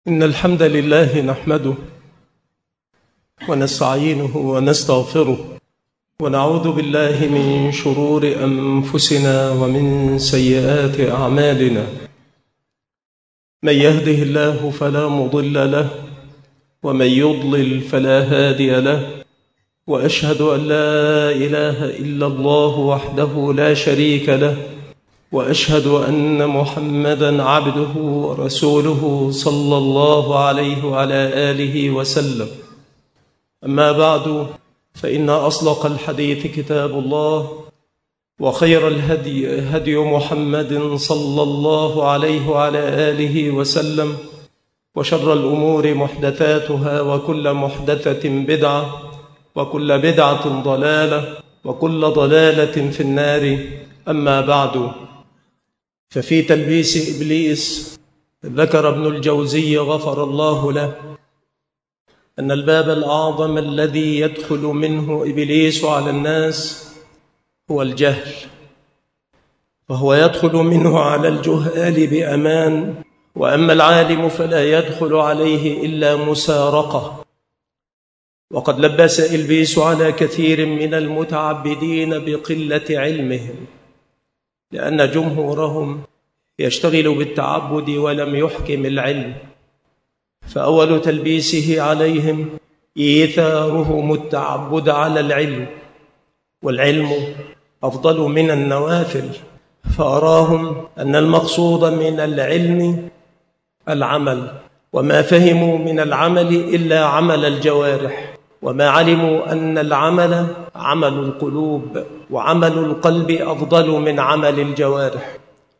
إن الحمد لله نحمده ونستعينه ونستغفره ونعوذ بالله من شرور أنفسنا ومن سيئات أعمالنا. من يهده الله فلا مضل له ومن يضلل فلا هادي له، وأشهد أن لا إله إلا الله وحده لا شريك له، وأشهد أن محمدًا عبده ورسوله صلى الله عليه وعلى آله وسلم. أما بعد، فإن أصدق الحديث كتاب الله، وخير الهدي هدي محمد صلى الله عليه وعلى آله وسلم، وشر الأمور محدثاتها، وكل محدثة بدعة، وكل بدعة ضلالة، وكل ضلالة في النار. أما بعد، ففي تلبيس إبليس ذكر ابن الجوزي غفر الله له أن الباب الأعظم الذي يدخل منه إبليس على الناس هو الجهل، فهو يدخل منه على الجهال بأمان، وأما العالم فلا يدخل عليه إلا مسارقة. وقد لبس إبليس على كثير من المتعبدين بقلة علمهم، لأن جمهورهم يشتغل بالتعبد ولم يحكم العلم، فأول تلبيسه عليهم إيثارهم التعبد على العلم، والعلم أفضل من النوافل، فأراهم أن المقصود من العلم العمل، وما فهموا من العمل إلا عمل الجوارح، وما علموا أن العمل عمل القلوب، وعمل القلب أفضل من عمل الجوارح.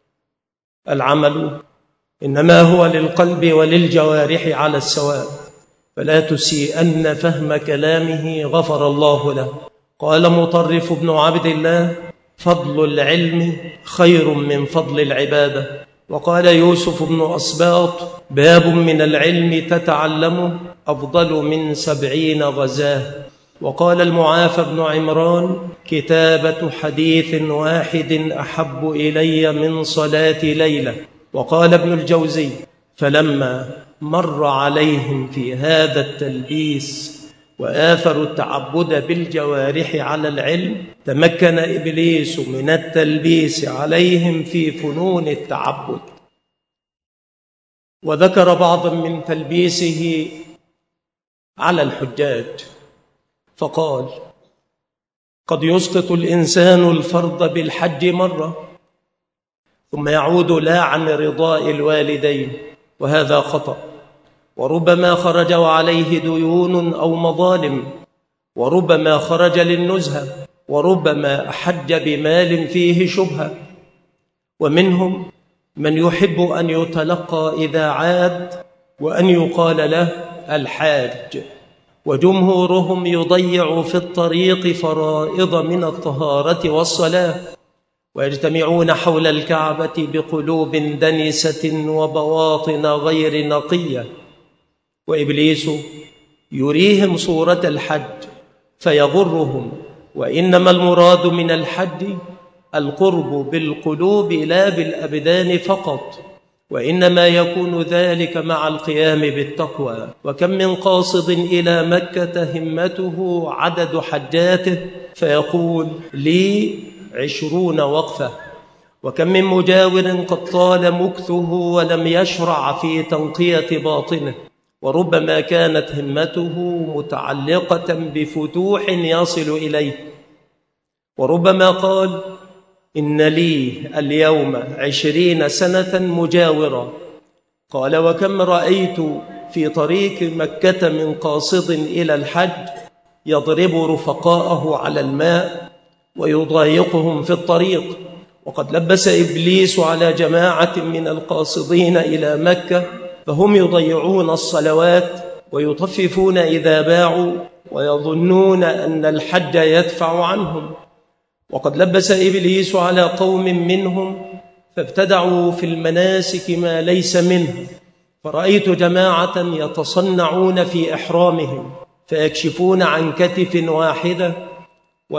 العمل إنما هو للقلب وللجوارح على السواء، فلا تسيئن فهم كلامه غفر الله له. قال مطرف بن عبد الله: فضل العلم خير من فضل العبادة. وقال يوسف بن أسباط: باب من العلم تتعلمه أفضل من 70 غزاه. وقال المعافى بن عمران: كتابة حديث واحد أحب إلي من صلاة ليلة. وقال ابن الجوزي: فلما مر عليهم في هذا التلبيس وآثروا التعبد بالجوارح على العلم، تمكن إبليس من التلبيس عليهم في فنون التعبد. وذكر بعضا من تلبيسه على الحجاج، فقال: قد يسقط الإنسان الفرض بالحج مرة ثم يعود لا عن رضاء الوالدين، وهذا خطأ، وربما خرج وعليه ديون أو مظالم، وربما خرج للنزهة، وربما أحج بمال فيه شبهة. ومنهم من يحب أن يتلقى إذا عاد وأن يقال له الحاج، وجمهورهم يضيع في الطريق فرائض من الطهارة والصلاة، ويجتمعون حول الكعبة بقلوب دنسة وبواطن غير نقية. وإبليس يريهم صورة الحج فيغرهم، وإنما المراد من الحج القرب بالقلوب لا بالأبدان فقط، وإنما يكون ذلك مع القيام بالتقوى. وكم من قاصد إلى مكة همته عدد حجاته فيقول: لي 20 وقفة. وكم من مجاور قد طال مكثه ولم يشرع في تنقية باطنه، وربما كانت همته متعلقة بفتوح يصل إليه، وربما قال: إن لي اليوم 20 سنة مجاورة. قال: وكم رأيت في طريق مكة من قاصد إلى الحج يضرب رفقاءه على الماء ويضايقهم في الطريق. وقد لبس إبليس على جماعة من القاصدين إلى مكة، فهم يضيعون الصلوات ويطففون إذا باعوا، ويظنون أن الحج يدفع عنهم. وقد لبس إبليس على قوم منهم فابتدعوا في المناسك ما ليس منه، فرأيت جماعة يتصنعون في إحرامهم فيكشفون عن كتف واحدة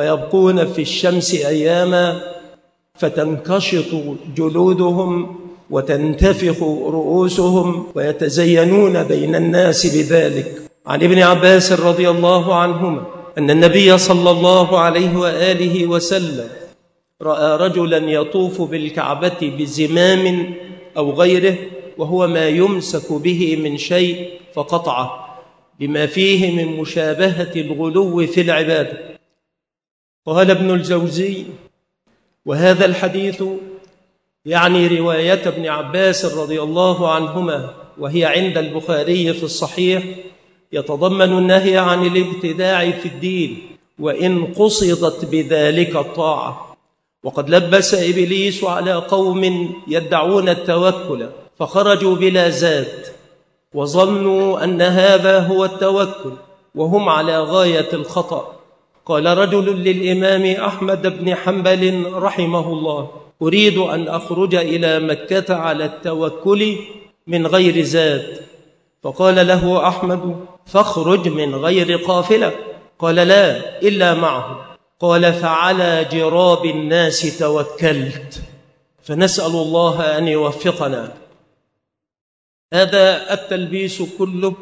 ويبقون في الشمس أياما فتنكشط جلودهم وتنتفخ رؤوسهم ويتزينون بين الناس بذلك. عن ابن عباس رضي الله عنهما أن النبي صلى الله عليه وآله وسلم رأى رجلا يطوف بالكعبة بزمام أو غيره وهو ما يمسك به من شيء فقطعه بما فيه من مشابهة الغلو في العبادة. قال ابن الجوزي: وهذا الحديث يعني رواية ابن عباس رضي الله عنهما وهي عند البخاري في الصحيح يتضمن النهي عن الابتداع في الدين وإن قصدت بذلك الطاعة. وقد لبس إبليس على قوم يدعون التوكل فخرجوا بلا زاد وظنوا أن هذا هو التوكل وهم على غاية الخطأ. قال رجل للإمام أحمد بن حنبل رحمه الله: أريد أن أخرج إلى مكة على التوكل من غير زاد. فقال له أحمد: فاخرج من غير قافلة. قال: لا، إلا معه. قال: فعلى جراب الناس توكلت. فنسأل الله أن يوفقنا. هذا التلبيس كله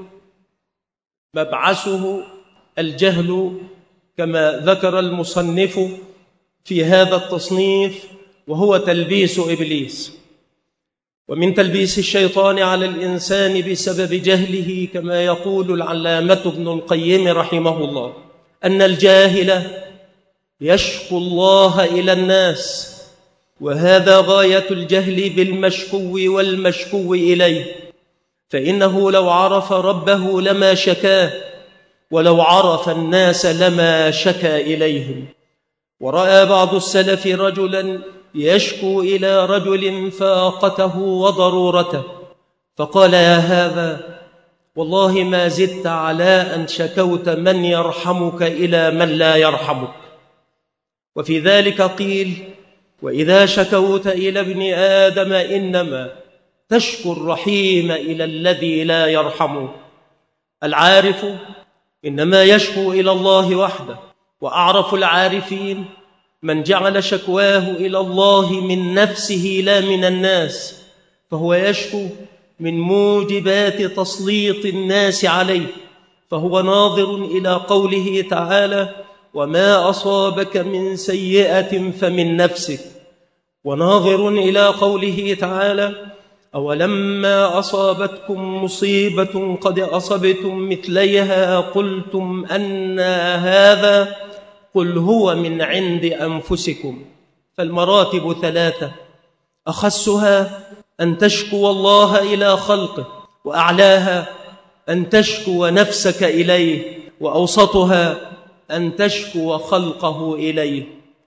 مبعثه الجهل كما ذكر المصنف في هذا التصنيف، وهو تلبيس إبليس. ومن تلبيس الشيطان على الإنسان بسبب جهله كما يقول العلامة ابن القيم رحمه الله أن الجاهل يشكو الله إلى الناس، وهذا غاية الجهل بالمشكو والمشكو إليه، فإنه لو عرف ربه لما شكاه، ولو عرف الناس لما شكا إليهم. ورأى بعض السلف رجلا يشكو إلى رجل فاقته وضرورته فقال: يا هذا، والله ما زدت على أن شكوت من يرحمك إلى من لا يرحمك. وفي ذلك قيل: وإذا شكوت إلى ابن آدم إنما تشكو الرحيم إلى الذي لا يرحمه. العارف إنما يشكو إلى الله وحده، وأعرف العارفين من جعل شكواه إلى الله من نفسه لا من الناس، فهو يشكو من موجبات تسليط الناس عليه، فهو ناظر إلى قوله تعالى: وما أصابك من سيئة فمن نفسك، وناظر إلى قوله تعالى: أولما أصابتكم مصيبة قد أصبتم مثليها قلتم أن هذا، قل هو من عند أنفسكم. فالمراتب ثلاثة: أخسها أن تشكو الله إلى خلقه، وأعلاها أن تشكو نفسك إليه، وأوسطها أن تشكو خلقه إليه.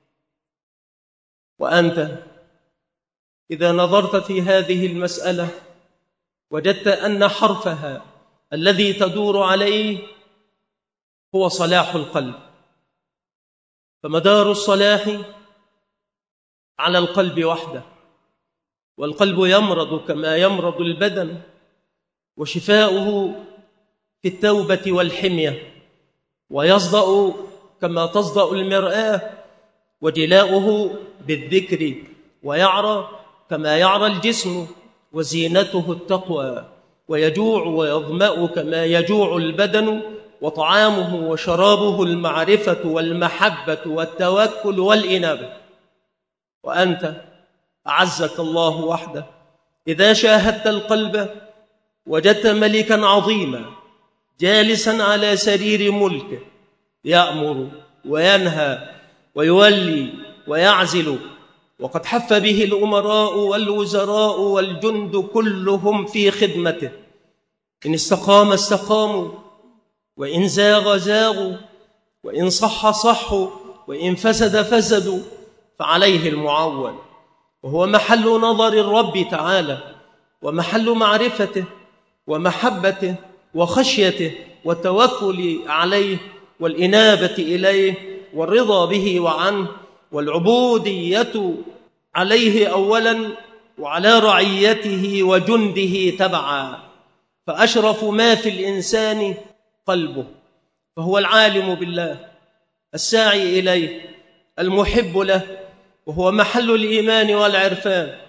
وأنت إذا نظرت في هذه المسألة وجدت أن حرفها الذي تدور عليه هو صلاح القلب، فمدار الصلاح على القلب وحده، والقلب يمرض كما يمرض البدن، وشفاؤه في التوبة والحمية، ويصدأ كما تصدأ المرآة، وجلاؤه بالذكر، ويعرى كما يعرى الجسم، وزينته التقوى، ويجوع ويظمأ كما يجوع البدن، وطعامه وشرابه المعرفة والمحبة والتوكل والإنابة. وأنت أعزك الله وحده إذا شاهدت القلب وجدت ملكا عظيما جالسا على سرير ملكه يأمر وينهى ويولي ويعزل، وقد حف به الأمراء والوزراء والجند كلهم في خدمته. إن استقام استقاموا، وإن زاغ زاغوا، وإن صح صحوا، وإن فسد فسدوا، فعليه المعول، وهو محل نظر الرب تعالى، ومحل معرفته ومحبته وخشيته والتوكل عليه والإنابة إليه والرضا به وعنه والعبودية عليه أولا، وعلى رعيته وجنده تبعا. فأشرف ما في الإنسان قلبه، فهو العالم بالله الساعي إليه المحب له، وهو محل الإيمان والعرفان،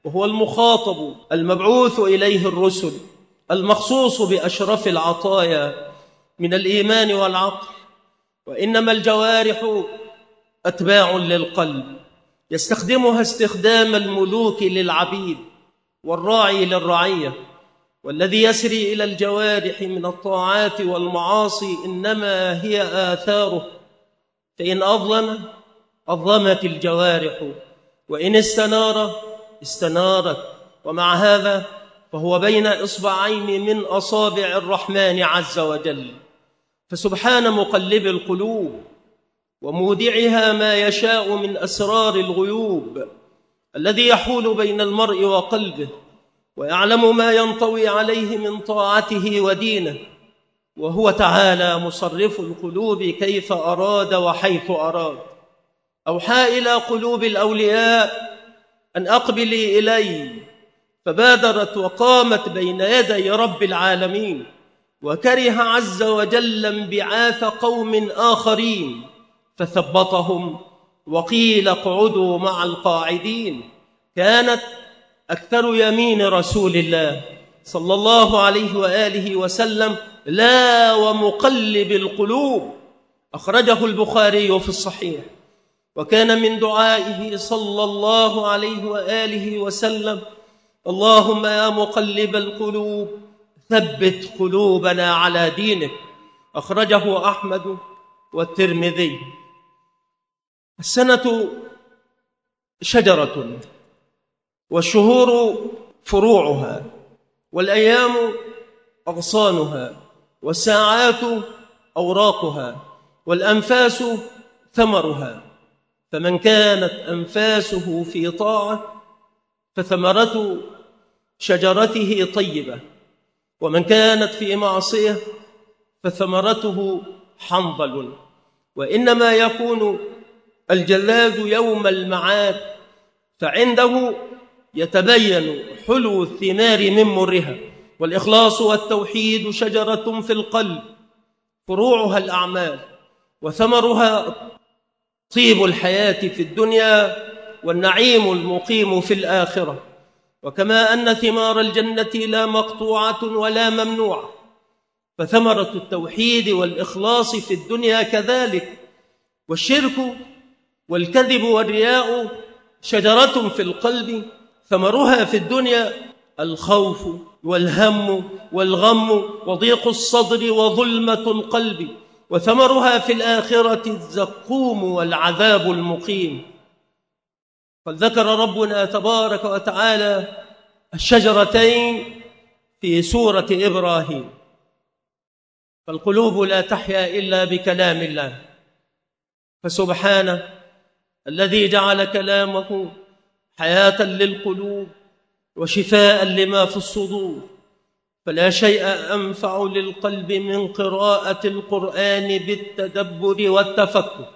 وهو المخاطب المبعوث إليه الرسل، المخصوص بأشرف العطايا من الإيمان والعقل. وإنما الجوارح أتباع للقلب يستخدمها استخدام الملوك للعبيد والراعي للرعية، والذي يسري إلى الجوارح من الطاعات والمعاصي إنما هي آثاره، فإن أظلم أظلمت الجوارح، وإن استنار استنارت. ومع هذا فهو بين إصبعين من أصابع الرحمن عز وجل، فسبحان مقلب القلوب ومودعها ما يشاء من أسرار الغيوب، الذي يحول بين المرء وقلبه ويعلم ما ينطوي عليه من طاعته ودينه، وهو تعالى مصرف القلوب كيف أراد وحيث أراد. أوحى إلى قلوب الأولياء أن أقبلي إلي، فبادرت وقامت بين يدي رب العالمين، وكره عز وجل انبعاث قوم آخرين فثبطهم وقيل اقعدوا مع القاعدين. كانت أكثر يمين رسول الله صلى الله عليه وآله وسلم لا ومقلب القلوب، أخرجه البخاري في الصحيح. وكان من دعائه صلى الله عليه وآله وسلم: اللهم يا مقلب القلوب ثبت قلوبنا على دينك، أخرجه أحمد والترمذي. السنة شجرة، والشهور فروعها، والأيام أغصانها، والساعات أوراقها، والأنفاس ثمرها. فمن كانت أنفاسه في طاعة فثمرة شجرته طيبة، ومن كانت في معصية فثمرته حنظل. وإنما يكون الجلاد يوم المعاد، فعنده يتبين حلو الثمار من مرها. والإخلاص والتوحيد شجرة في القلب، فروعها الأعمال، وثمرها طيب الحياة في الدنيا والنعيم المقيم في الآخرة. وكما أن ثمار الجنة لا مقطوعة ولا ممنوعة، فثمرة التوحيد والإخلاص في الدنيا كذلك. والشرك والكذب والرياء شجرة في القلب، ثمرها في الدنيا الخوف والهم والغم وضيق الصدر وظلمة القلب، وثمرها في الآخرة الزقوم والعذاب المقيم. قد ذكر ربنا تبارك وتعالى الشجرتين في سورة إبراهيم. فالقلوب لا تحيا إلا بكلام الله، فسبحانه الذي جعل كلامه حياة للقلوب وشفاء لما في الصدور. فلا شيء أنفع للقلب من قراءة القرآن بالتدبر والتفكر،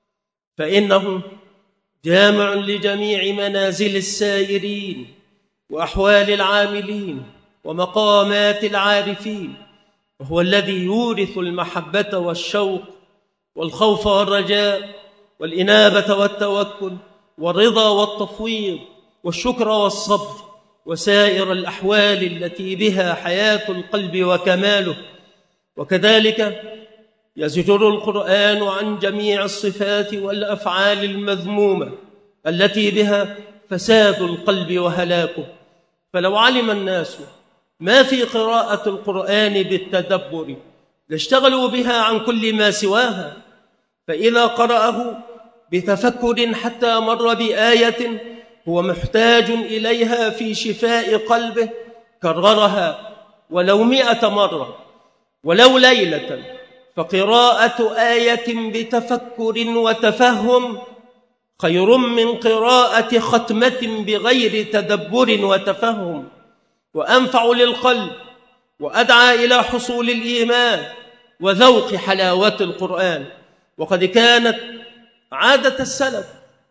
فإنه جامع لجميع منازل السائرين وأحوال العاملين ومقامات العارفين، وهو الذي يورث المحبة والشوق والخوف والرجاء والإنابة والتوكل والرضا والتفويض والشكر والصبر وسائر الأحوال التي بها حياة القلب وكماله. وكذلك يزجر القرآن عن جميع الصفات والأفعال المذمومة التي بها فساد القلب وهلاكه. فلو علم الناس ما في قراءة القرآن بالتدبر لاشتغلوا بها عن كل ما سواها، فإذا قرأه بتفكر حتى مر بآية هو محتاج إليها في شفاء قلبه كررها ولو 100 مرة ولو ليلة. فقراءة آية بتفكر وتفهم خير من قراءة ختمة بغير تدبر وتفهم، وأنفع للقلب وأدعى إلى حصول الإيمان وذوق حلاوة القرآن. وقد كانت عادة السلف،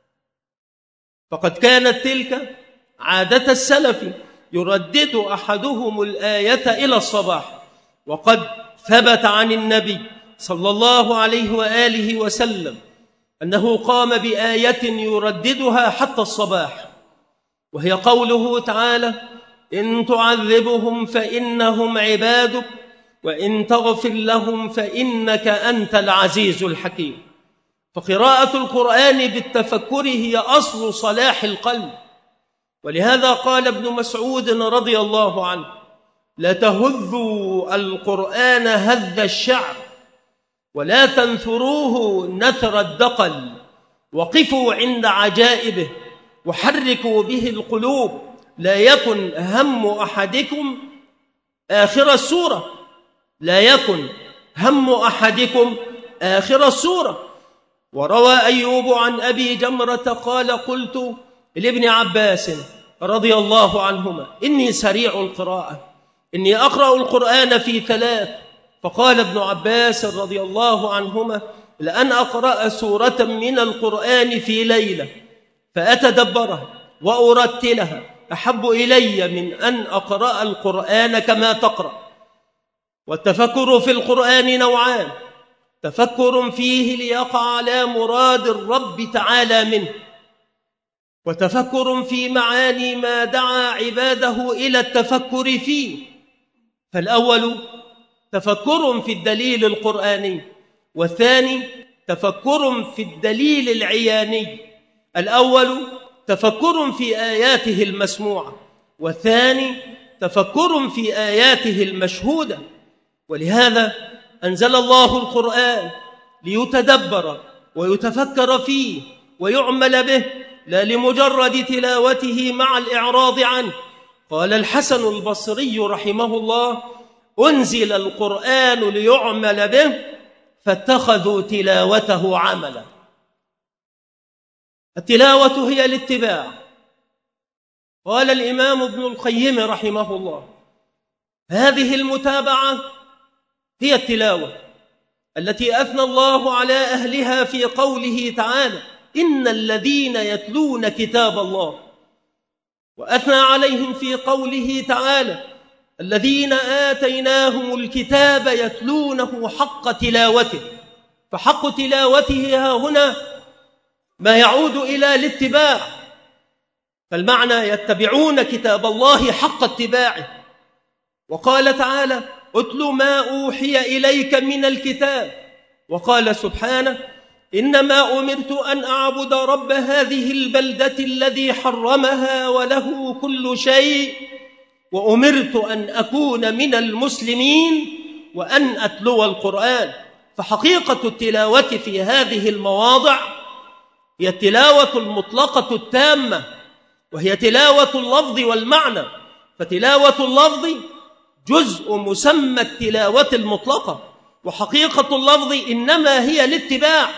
فقد كانت تلك عادة السلف يردد أحدهم الآية إلى الصباح. وقد ثبت عن النبي صلى الله عليه وآله وسلم أنه قام بآية يرددها حتى الصباح. وهي قوله تعالى: إن تعذبهم فإنهم عبادك وإن تغفر لهم فإنك أنت العزيز الحكيم. فقراءة القرآن بالتفكر هي أصل صلاح القلب، ولهذا قال ابن مسعود رضي الله عنه: لا تهذوا القرآن هذ الشعر ولا تنثروه نثر الدقل، وقفوا عند عجائبه وحركوا به القلوب، لا يكن هم أحدكم آخر السورة، لا يكن هم أحدكم آخر السورة. وروى أيوب عن أبي جمرة قال: قلت لابن عباس رضي الله عنهما: إني سريع القراءة، إني أقرأ القرآن في 3. فقال ابن عباس رضي الله عنهما: لأن أقرأ سورة من القرآن في ليلة فأتدبرها وأرتلها أحب إلي من أن أقرأ القرآن كما تقرأ. والتفكر في القرآن نوعان: تفكر فيه ليقع على مراد الرب تعالى منه، وتفكر في معاني ما دعا عباده إلى التفكر فيه. فالأول تفكر في الدليل القرآني، والثاني تفكر في الدليل العياني. الأول تفكر في آياته المسموعة، والثاني تفكر في آياته المشهودة. ولهذا أنزل الله القرآن ليتدبر ويتفكر فيه ويعمل به، لا لمجرد تلاوته مع الإعراض عنه. قال الحسن البصري رحمه الله: أنزل القرآن ليعمل به فاتخذوا تلاوته عملا. التلاوة هي الاتباع. قال الإمام ابن القيم رحمه الله: هذه المتابعة هي التلاوة التي أثنى الله على أهلها في قوله تعالى: إن الذين يتلون كتاب الله، وأثنى عليهم في قوله تعالى: الذين آتيناهم الكتاب يتلونه حق تلاوته. فحق تلاوته ها هنا ما يعود إلى الاتباع، فالمعنى يتبعون كتاب الله حق اتباعه. وقال تعالى: اتل ما أوحي إليك من الكتاب. وقال سبحانه: إنما أمرت أن أعبد رب هذه البلدة الذي حرمها وله كل شيء، وأمرت أن أكون من المسلمين وأن أتلو القرآن. فحقيقة التلاوة في هذه المواضع هي التلاوة المطلقة التامة، وهي تلاوة اللفظ والمعنى. فتلاوة اللفظ جزء مسمى التلاوة المطلقة، وحقيقة اللفظ إنما هي الاتباع.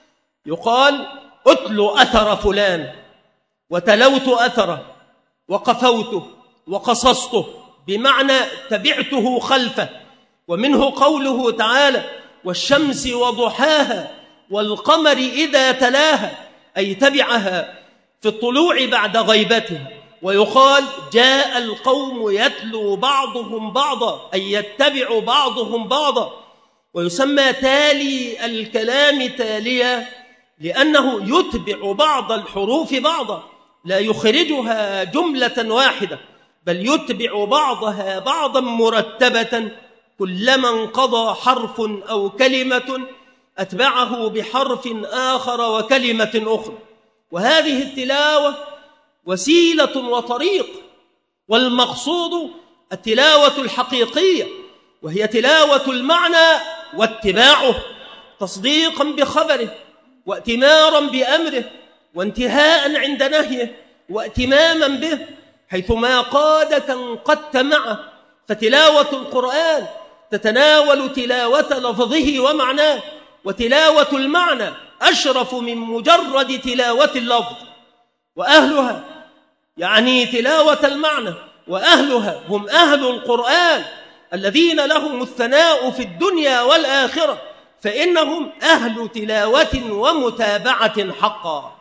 يقال: أتل أثر فلان، وتلوت أثره، وقفوته، وقصصته، بمعنى تبعته خلفه. ومنه قوله تعالى: والشمس وضحاها والقمر إذا تلاها، أي تبعها في الطلوع بعد غيبتها. ويقال: جاء القوم يتلو بعضهم بعضا، أي يتبع بعضهم بعضا. ويسمى تالي الكلام تاليا لأنه يتبع بعض الحروف بعضا، لا يخرجها جملة واحدة، بل يتبع بعضها بعضا مرتبة. كلما انقضى حرف أو كلمة أتبعه بحرف آخر وكلمة أخرى. وهذه التلاوة وسيلة وطريق، والمقصود التلاوة الحقيقية، وهي تلاوة المعنى واتباعه، تصديقا بخبره، واتمارا بأمره، وانتهاء عند نهيه، واتماما به، حيثما قادك انقدت معه. فتلاوة القرآن تتناول تلاوة لفظه ومعناه، وتلاوة المعنى أشرف من مجرد تلاوة اللفظ. وأهلها يعني تلاوة المعنى، وأهلها هم أهل القرآن الذين لهم الثناء في الدنيا والآخرة، فإنهم أهل تلاوة ومتابعة حقا.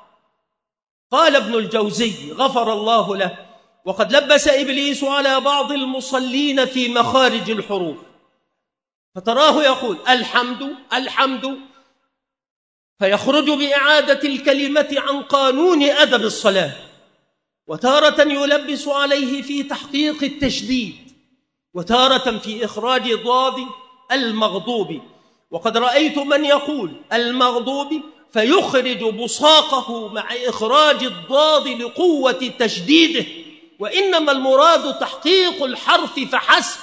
قال ابن الجوزي غفر الله له: وقد لبس إبليس على بعض المصلين في مخارج الحروف، فتراه يقول: الحمد الحمد، فيخرج بإعادة الكلمة عن قانون أدب الصلاة، وتارة يلبس عليه في تحقيق التشديد، وتارة في إخراج ضاد المغضوب. وقد رأيت من يقول المغضوب فيخرج بصاقه مع إخراج الضاد لقوة تشديده، وإنما المراد تحقيق الحرف فحسب.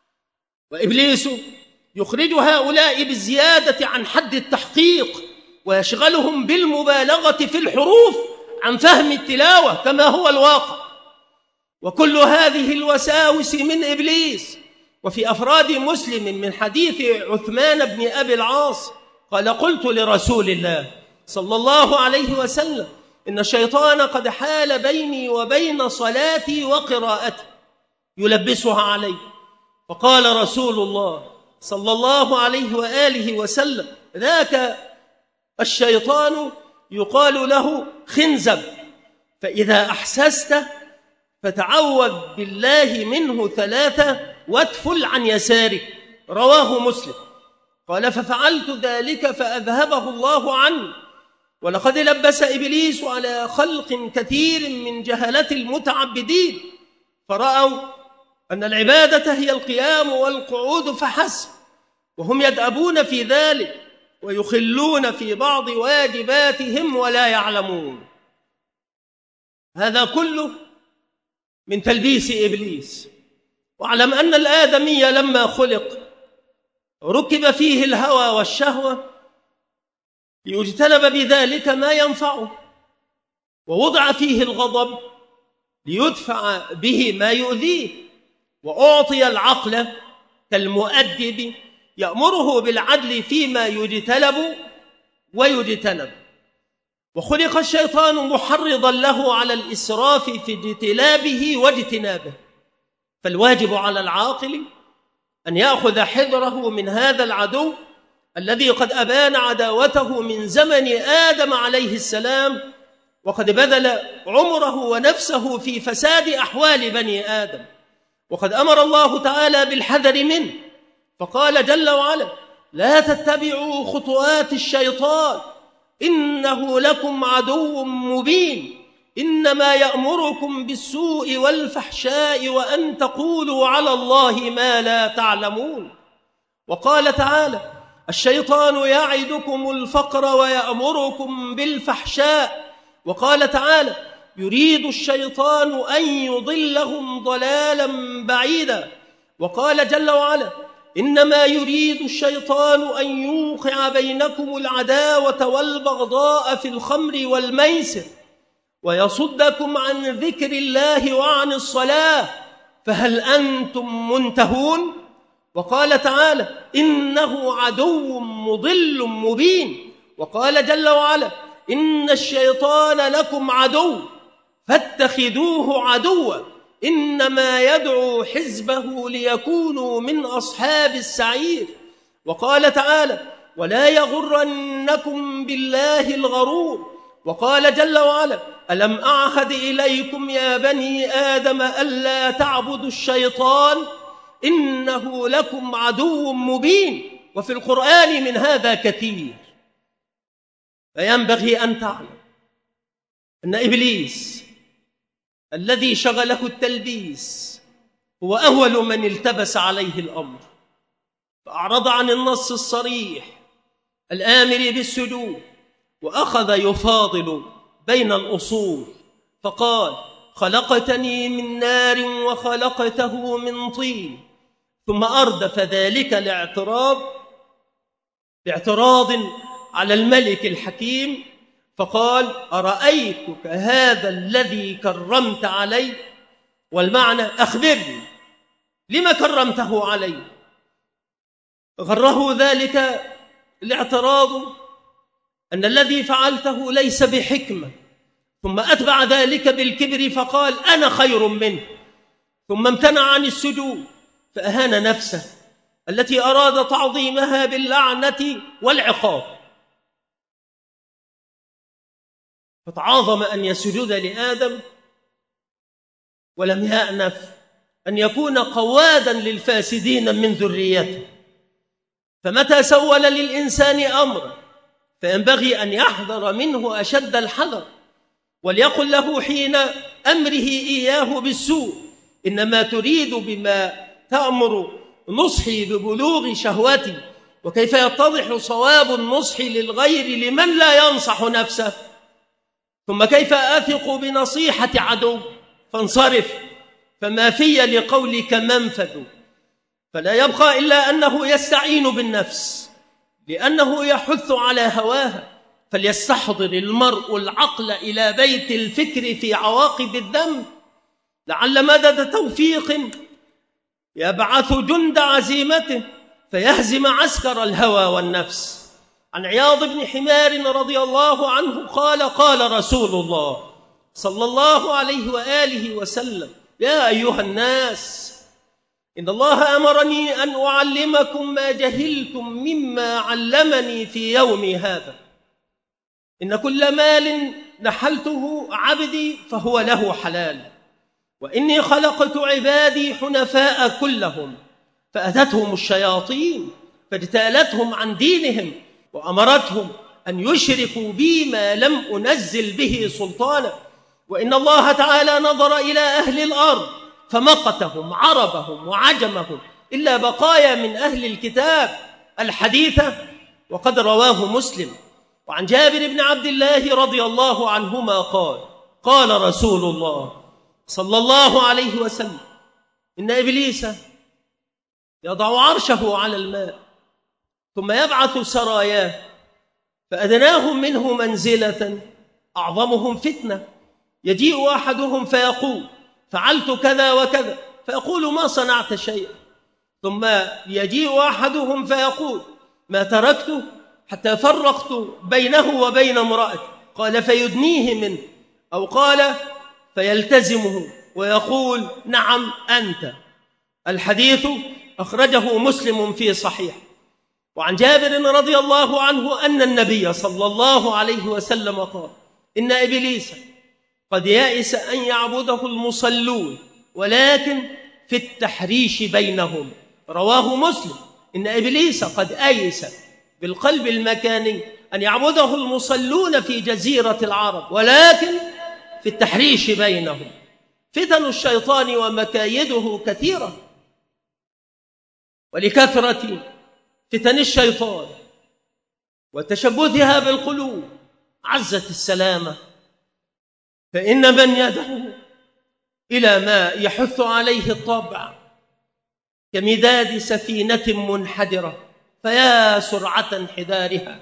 وإبليس يخرج هؤلاء بالزيادة عن حد التحقيق، ويشغلهم بالمبالغة في الحروف عن فهم التلاوة كما هو الواقع. وكل هذه الوساوس من إبليس. وفي أفراد مسلم من حديث عثمان بن أبي العاص قال: قلت لرسول الله صلى الله عليه وسلم: إن الشيطان قد حال بيني وبين صلاتي وقراءتي يلبسها علي. فقال رسول الله صلى الله عليه وآله وسلم: ذاك الشيطان يقال له خنزب، فإذا أحسست فتعوذ بالله منه 3 وادفل عن يسارك. رواه مسلم. قال: ففعلت ذلك فأذهبه الله عني. ولقد لبس إبليس على خلق كثير من جهلة المتعبدين، فرأوا أن العبادة هي القيام والقعود فحسب، وهم يدأبون في ذلك ويخلون في بعض واجباتهم ولا يعلمون. هذا كله من تلبيس إبليس. واعلم أن الآدمي لما خلق ركب فيه الهوى والشهوة ليجتنب بذلك ما ينفعه، ووضع فيه الغضب ليدفع به ما يؤذيه، وأعطي العقل كالمؤدب يأمره بالعدل فيما يجتلب ويجتنب. وخلق الشيطان محرضا له على الإسراف في اجتلابه واجتنابه، فالواجب على العاقل أن يأخذ حذره من هذا العدو الذي قد أبان عداوته من زمن آدم عليه السلام، وقد بذل عمره ونفسه في فساد أحوال بني آدم. وقد أمر الله تعالى بالحذر منه، فقال جل وعلا: لا تتبعوا خطوات الشيطان إنه لكم عدو مبين، إنما يأمركم بالسوء والفحشاء وأن تقولوا على الله ما لا تعلمون. وقال تعالى: الشيطان يعدكم الفقر ويأمركم بالفحشاء. وقال تعالى: يريد الشيطان أن يضلهم ضلالا بعيدا. وقال جل وعلا: إنما يريد الشيطان أن يوقع بينكم العداوة والبغضاء في الخمر والميسر ويصدكم عن ذكر الله وعن الصلاة فهل أنتم منتهون؟ وقال تعالى: إنه عدو مضل مبين. وقال جل وعلا: إن الشيطان لكم عدو فاتخذوه عدوا إنما يدعو حزبه ليكونوا من أصحاب السعير. وقال تعالى: ولا يغرنكم بالله الغرور. وقال جل وعلا: ألم أعهد إليكم يا بني آدم ألا تعبدوا الشيطان إنه لكم عدو مبين. وفي القرآن من هذا كثير. فينبغي أن تعلم أن إبليس الذي شغله التلبيس هو أول من التبس عليه الأمر، فأعرض عن النص الصريح الآمر بالسجود، وأخذ يفاضل بين الأصول، فقال: خلقتني من نار وخلقته من طين. ثم أردف ذلك باعتراض على الملك الحكيم، فقال: أرأيتك هذا الذي كرمت علي؟ والمعنى: أخبرني لما كرمته علي؟ غره ذلك الاعتراض أن الذي فعلته ليس بحكمة، ثم أتبع ذلك بالكبر فقال: أنا خير منه، ثم امتنع عن السجود، فأهان نفسه التي أراد تعظيمها باللعنة والعقاب، فتعاظم أن يسجد لآدم، ولم يأنف أن يكون قوادا للفاسدين من ذريته. فمتى سول للإنسان أمرا فينبغي أن يحذر منه أشد الحذر، وليقل له حين أمره إياه بالسوء، إنما تريد بما تأمر نصحي ببلوغ شهوتي، وكيف يتضح صواب النصح للغير لمن لا ينصح نفسه؟ ثم كيف أثق بنصيحة عدو؟ فانصرف، فما في لقولك منفذ. فلا يبقى إلا أنه يستعين بالنفس لأنه يحث على هواها، فليستحضر المرء العقل إلى بيت الفكر في عواقب الذنب، لعل مدد توفيق يبعث جند عزيمته فيهزم عسكر الهوى والنفس. عن عياض بن حمار رضي الله عنه قال: قال رسول الله صلى الله عليه وآله وسلم: يا أيها الناس، إن الله أمرني أن أعلمكم ما جهلتم مما علمني في يومي هذا. إن كل مال نحلته عبدي فهو له حلال، وإني خلقت عبادي حنفاء كلهم، فأتتهم الشياطين فاجتالتهم عن دينهم وأمرتهم أن يشركوا بي ما لم أنزل به سلطانا. وإن الله تعالى نظر إلى أهل الأرض فمقتهم عربهم وعجمهم إلا بقايا من أهل الكتاب الحديث، وقد رواه مسلم. وعن جابر بن عبد الله رضي الله عنهما قال: قال رسول الله صلى الله عليه وسلم: إن إبليس يضع عرشه على الماء ثم يبعث سراياه، فأدناهم منه منزلة أعظمهم فتنة، يجيء أحدهم فيقول: فعلت كذا وكذا، فيقول: ما صنعت شيئا. ثم يجيء أحدهم فيقول: ما تركته حتى فرقت بينه وبين امرأته، قال: فيدنيه منه، أو قال: فيلتزمه ويقول: نعم أنت. الحديث أخرجه مسلم في صحيح. وعن جابر رضي الله عنه أن النبي صلى الله عليه وسلم قال: إن إبليس قد يائس أن يعبده المصلون، ولكن في التحريش بينهم. رواه مسلم. إن إبليس قد أيس بالقلب المكاني أن يعبده المصلون في جزيرة العرب، ولكن في التحريش بينهم. فتن الشيطان ومكايده كثيرة، ولكثرة فتن الشيطان وتشبثها بالقلوب عزت السلامة، فإن من يدعو إلى ما يحث عليه الطبع كمداد سفينة منحدرة، فيا سرعة انحدارها.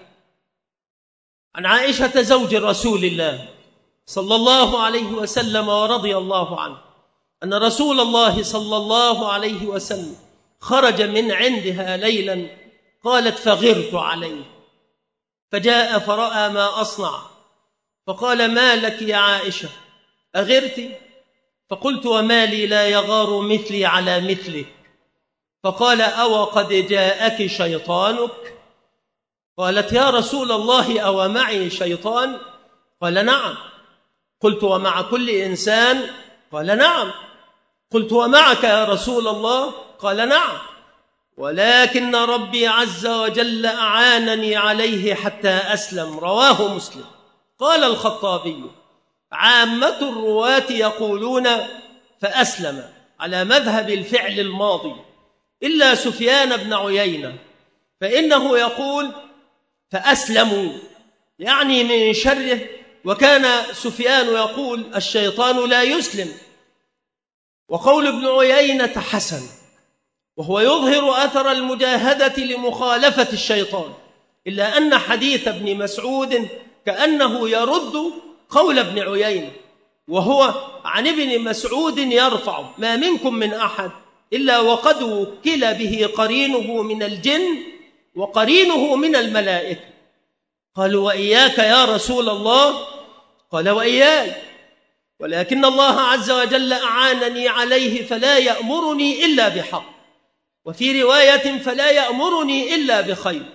عن عائشة زوج رسول الله صلى الله عليه وسلم ورضي الله عنه أن رسول الله صلى الله عليه وسلم خرج من عندها ليلا، قالت: فغرت عليه، فجاء فرأى ما أصنع، فقال: ما لك يا عائشة، أغرت؟ فقلت: وما لي لا يغار مثلي على مثلك. فقال: أو قد جاءك شيطانك؟ قالت: يا رسول الله، أو معي شيطان؟ قال: نعم. قلت: ومع كل إنسان؟ قال: نعم. قلت: ومعك يا رسول الله؟ قال: نعم، ولكن ربي عز وجل أعانني عليه حتى أسلم. رواه مسلم. قال الخطابي: عامة الرواة يقولون فأسلم على مذهب الفعل الماضي، إلا سفيان بن عيينة فإنه يقول فأسلموا، يعني من شره. وكان سفيان يقول: الشيطان لا يسلم. وقول ابن عيينة حسن، وهو يظهر أثر المجاهدة لمخالفة الشيطان، إلا أن حديث ابن مسعود كأنه يرد قول ابن عيينة، وهو عن ابن مسعود يرفع: ما منكم من أحد إلا وقد وكل به قرينه من الجن وقرينه من الملائكة. قالوا: وإياك يا رسول الله؟ قال: وإياي، ولكن الله عز وجل أعانني عليه فلا يأمرني إلا بحق، وفي رواية: فلا يأمرني إلا بخير.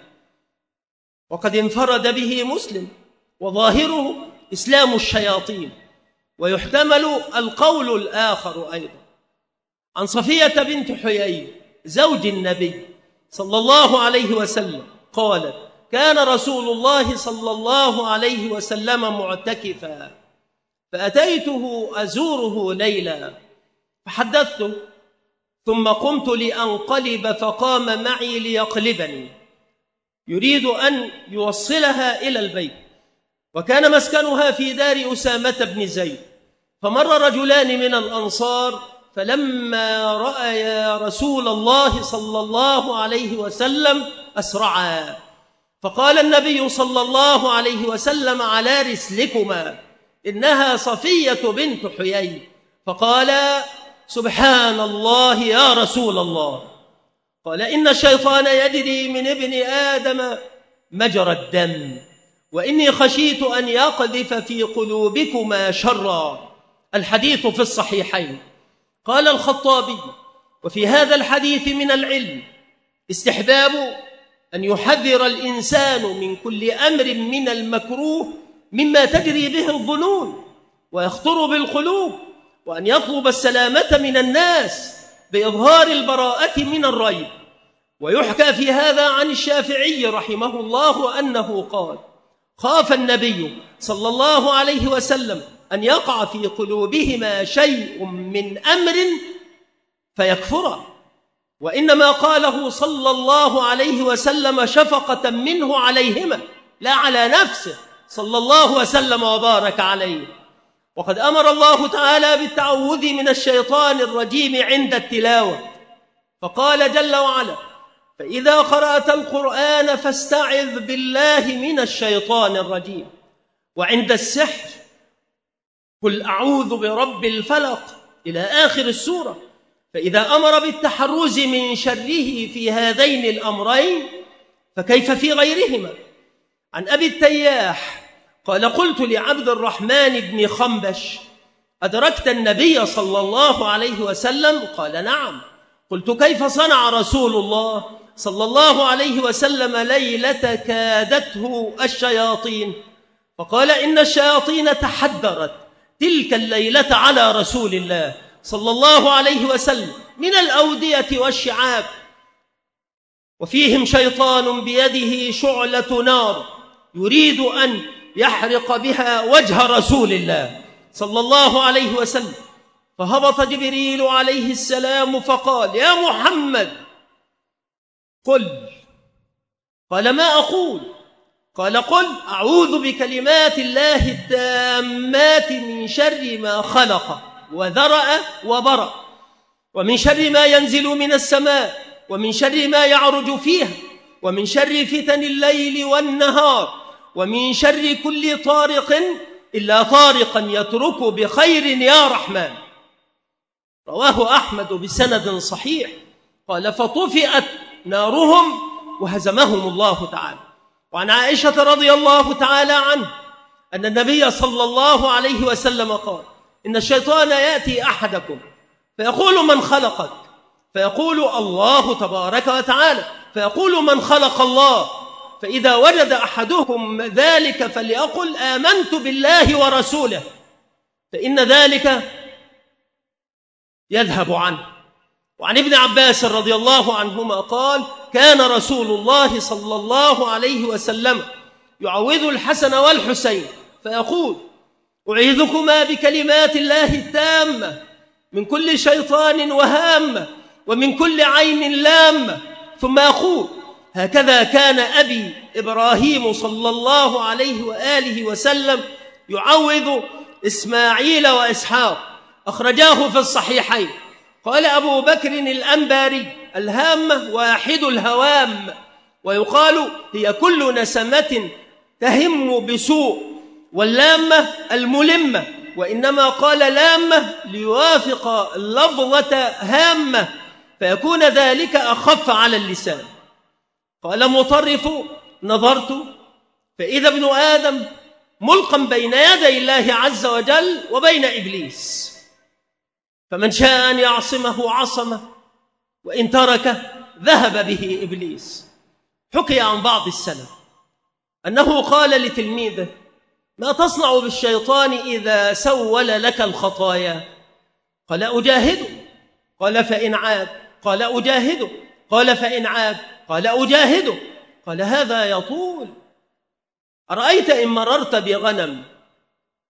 وقد انفرد به مسلم، وظاهره إسلام الشياطين، ويحتمل القول الآخر أيضا. عن صفية بنت حيي زوج النبي صلى الله عليه وسلم قالت: كان رسول الله صلى الله عليه وسلم معتكفا، فأتيته أزوره ليلة فحدثته، ثم قمت لأنقلب فقام معي ليقلبني يريد أن يوصلها إلى البيت، وكان مسكنها في دار أسامة بن زيد. فمر رجلان من الأنصار فلما رأيا رسول الله صلى الله عليه وسلم أسرعا، فقال النبي صلى الله عليه وسلم: على رسلكما، إنها صفية بنت حيي. فقال: سبحان الله يا رسول الله. قال: إن الشيطان يجري من ابن آدم مجرى الدم، وإني خشيت أن يقذف في قلوبكما شرا. الحديث في الصحيحين. قال الخطابي: وفي هذا الحديث من العلم استحباب أن يحذر الإنسان من كل أمر من المكروه مما تجري به الظنون ويخطر بالقلوب، وأن يطلب السلامة من الناس بإظهار البراءة من الريب. ويحكى في هذا عن الشافعي رحمه الله أنه قال: خاف النبي صلى الله عليه وسلم أن يقع في قلوبهما شيء من أمر فيكفر، وإنما قاله صلى الله عليه وسلم شفقة منه عليهما لا على نفسه صلى الله وسلم وبارك عليه. وقد أمر الله تعالى بالتعوذ من الشيطان الرجيم عند التلاوة، فقال جل وعلا: فإذا قرأت القرآن فاستعذ بالله من الشيطان الرجيم. وعند السحر: قل أعوذ برب الفلق إلى آخر السورة. فإذا أمر بالتحرز من شره في هذين الأمرين فكيف في غيرهما؟ عن أبي التياح قال: قلت لعبد الرحمن بن خنبش: أدركت النبي صلى الله عليه وسلم؟ قال: نعم. قلت: كيف صنع رسول الله صلى الله عليه وسلم ليلة كادته الشياطين؟ فقال: إن الشياطين تحدرت تلك الليلة على رسول الله صلى الله عليه وسلم من الأودية والشعاب، وفيهم شيطان بيده شعلة نار يريد أن يحرق بها وجه رسول الله صلى الله عليه وسلم. فهبط جبريل عليه السلام فقال: يا محمد قل. قال: ما أقول؟ قال: قل أعوذ بكلمات الله التامات من شر ما خلق وذرأ وبرأ، ومن شر ما ينزل من السماء، ومن شر ما يعرج فيها، ومن شر فتن الليل والنهار، ومن شر كل طارق إلا طارقا يترك بخير يا رحمن. رواه أحمد بسند صحيح. قال: فطفئت نارهم وهزمهم الله تعالى. وعن عائشة رضي الله تعالى عنه أن النبي صلى الله عليه وسلم قال: إن الشيطان يأتي أحدكم فيقول: من خلقك؟ فيقول: الله تبارك وتعالى. فيقول: من خلق الله؟ فإذا وجد أحدكم ذلك فليقل: آمنت بالله ورسوله، فإن ذلك يذهب عنه. وعن ابن عباس رضي الله عنهما قال: كان رسول الله صلى الله عليه وسلم يعوذ الحسن والحسين فيقول: أعيذكما بكلمات الله التامة من كل شيطان وهامة ومن كل عين لامة. ثم يقول: هكذا كان أبي إبراهيم صلى الله عليه وآله وسلم يعوذ إسماعيل وإسحاق. أخرجاه في الصحيحين. قال أبو بكر الأنباري: الهامة واحد الهوام، ويقال هي كل نسمة تهم بسوء، واللامة الملمة، وإنما قال لامة ليوافق لفظة هامة فيكون ذلك أخف على اللسان. قال مطرف: نظرت فإذا ابن آدم ملقا بين يدي الله عز وجل وبين إبليس، فمن شاء أن يعصمه عصمه، وإن تركه ذهب به إبليس. حكي عن بعض السلف أنه قال لتلميذه: ما تصنع بالشيطان إذا سول لك الخطايا؟ قال: أجاهده. قال: فإن عاد؟ قال: أجاهده. قال: فإن عاد؟ قال: أجاهده. قال: هذا يطول. أرأيت إن مررت بغنم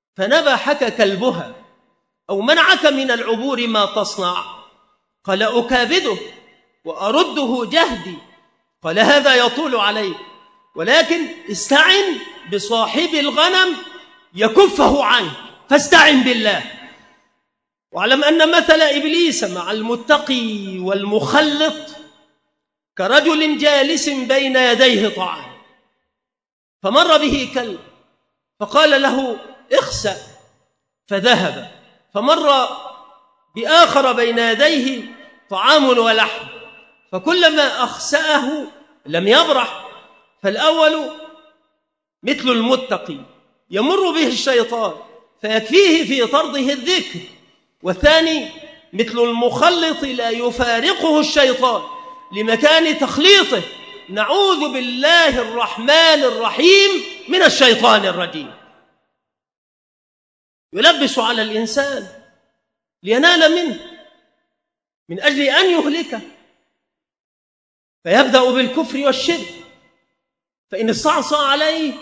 فنبحك كلبها أو منعك من العبور ما تصنع؟ قال أكابده وأرده جهدي. قال هذا يطول عليك، ولكن استعن بصاحب الغنم يكفه عنك، فاستعن بالله. واعلم أن مثل إبليس مع المتقي والمخلط كرجل جالس بين يديه طعام، فمر به كلب فقال له اخسأ فذهب، فمر بآخر بين يديه طعام ولحم، فكلما أخسأه لم يبرح. فالأول مثل المتقي يمر به الشيطان فيكفيه في طرده الذكر، والثاني مثل المخلط لا يفارقه الشيطان لمكان تخليطه. نعوذ بالله الرحمن الرحيم من الشيطان الرجيم. يلبس على الإنسان لينال منه من أجل أن يهلكه، فيبدأ بالكفر والشرك، فإن استعصى عليه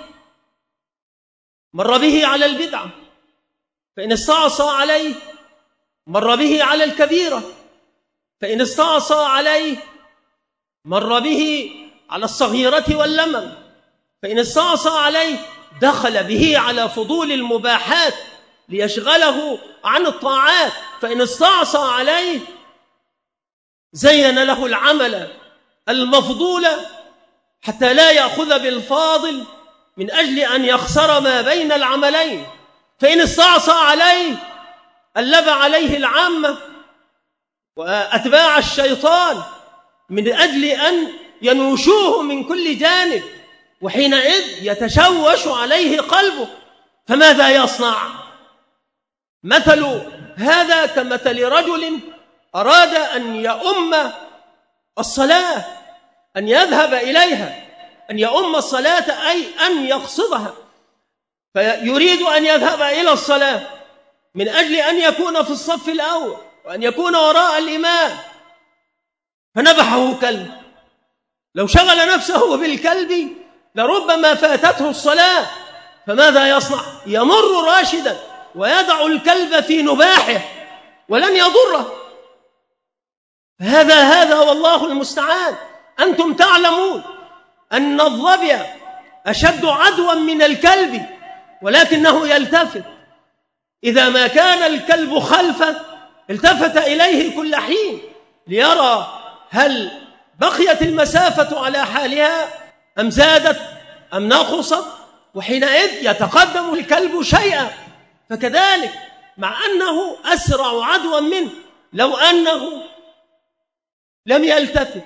مر به على البدعة، فإن استعصى عليه مر به على الكبيرة، فإن استعصى عليه مر به على الصغيرة واللمم، فإن استعصى عليه دخل به على فضول المباحات ليشغله عن الطاعات، فإن استعصى عليه زين له العمل المفضول حتى لا يأخذ بالفاضل من أجل أن يخسر ما بين العملين، فإن استعصى عليه ألب عليه العامة وأتباع الشيطان من أجل أن ينوشوه من كل جانب، وحينئذ يتشوش عليه قلبه، فماذا يصنع؟ مثل هذا كمثل رجل أراد أن يؤم الصلاة، أن يذهب إليها، أن يؤم الصلاة أي أن يقصدها، فيريد أن يذهب إلى الصلاة من أجل أن يكون في الصف الأول وأن يكون وراء الإمام، فنبحه كلب. لو شغل نفسه بالكلب لربما فاتته الصلاة، فماذا يصنع؟ يمر راشدا ويدع الكلب في نباحه ولن يضره. هذا والله المستعان. أنتم تعلمون أن الظبي أشد عدوا من الكلب، ولكنه يلتفت إذا ما كان الكلب خلفه، التفت إليه كل حين ليرى هل بقيت المسافة على حالها أم زادت أم نقصت، وحينئذ يتقدم الكلب شيئا. فكذلك مع أنه أسرع عدوا منه، لو أنه لم يلتفت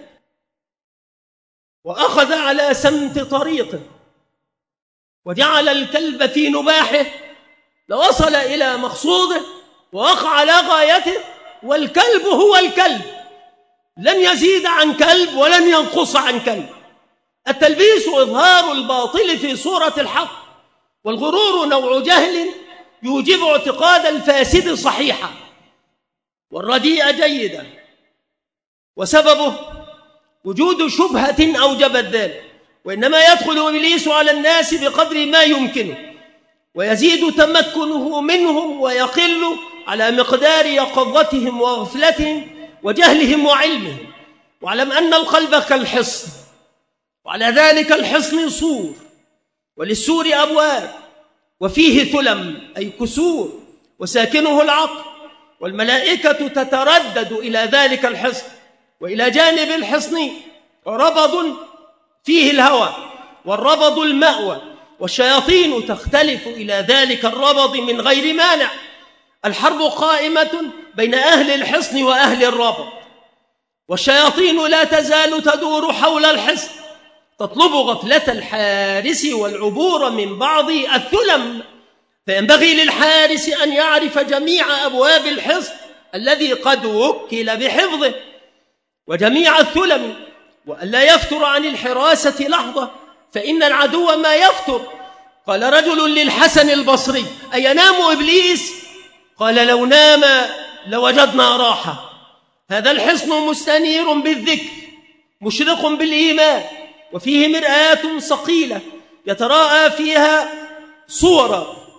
وأخذ على سمت طريقه وجعل الكلب في نباحه لوصل إلى مقصوده ووقع على غايته، والكلب هو الكلب، لن يزيد عن كلب ولن ينقص عن كلب. التلبيس إظهار الباطل في صورة الحق، والغرور نوع جهل يوجب اعتقاد الفاسد صحيحا والرديء جيدا، وسببه وجود شبهة أوجبت ذلك. وإنما يدخل إبليس على الناس بقدر ما يمكنه، ويزيد تمكنه منهم ويقل على مقدار يقظتهم وغفلتهم وجهلهم وعلمهم. واعلم أن القلب كالحصن، وعلى ذلك الحصن سور، وللسور أبواب، وفيه ثلم أي كسور، وساكنه العقل، والملائكة تتردد إلى ذلك الحصن، وإلى جانب الحصن ربض فيه الهوى، والربض المأوى، والشياطين تختلف إلى ذلك الربض من غير مانع. الحرب قائمة بين أهل الحصن وأهل الربض، والشياطين لا تزال تدور حول الحصن تطلب غفلة الحارس والعبور من بعض الثلم، فينبغي للحارس أن يعرف جميع أبواب الحصن الذي قد وكل بحفظه وجميع الثلم، وألا يفتر عن الحراسة لحظة، فإن العدو ما يفتر. قال رجل للحسن البصري: أينام إبليس؟ قال: لو نام لوجدنا راحة. هذا الحصن مستنير بالذكر مشرق بالإيمان، وفيه مرآة صقيلة يتراءى فيها صور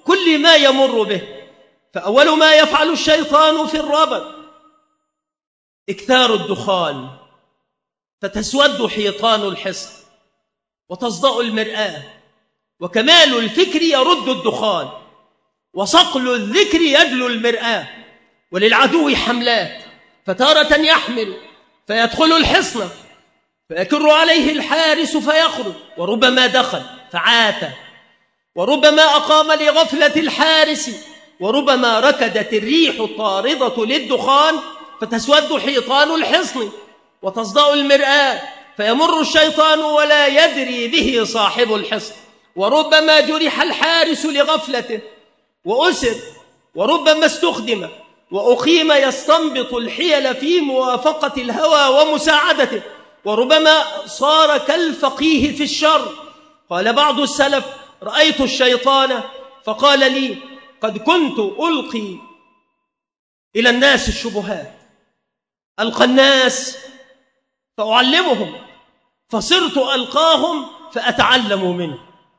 كل ما يمر به. فأول ما يفعل الشيطان في الربد إكثار الدخان، فتسود حيطان الحصن وتصدأ المرآة، وكمال الفكر يرد الدخان، وصقل الذكر يجلو المرآة. وللعدو حملات، فتارة يحمل فيدخل الحصن فيكر عليه الحارس فيخرج، وربما دخل فعات، وربما أقام لغفلة الحارس، وربما ركدت الريح الطاردة للدخان فتسود حيطان الحصن وتصدأ المرآة، فيمر الشيطان ولا يدري به صاحب الحصن. وربما جرح الحارس لغفلته وأسر، وربما استخدم وأقيم يستنبط الحيل في موافقة الهوى ومساعدته، وربما صار كالفقيه في الشر. قال بعض السلف: رأيت الشيطان فقال لي: قد كنت ألقي إلى الناس الشبهات، ألقى الناس فأعلمهم، فصرت ألقاهم فأتعلم منه.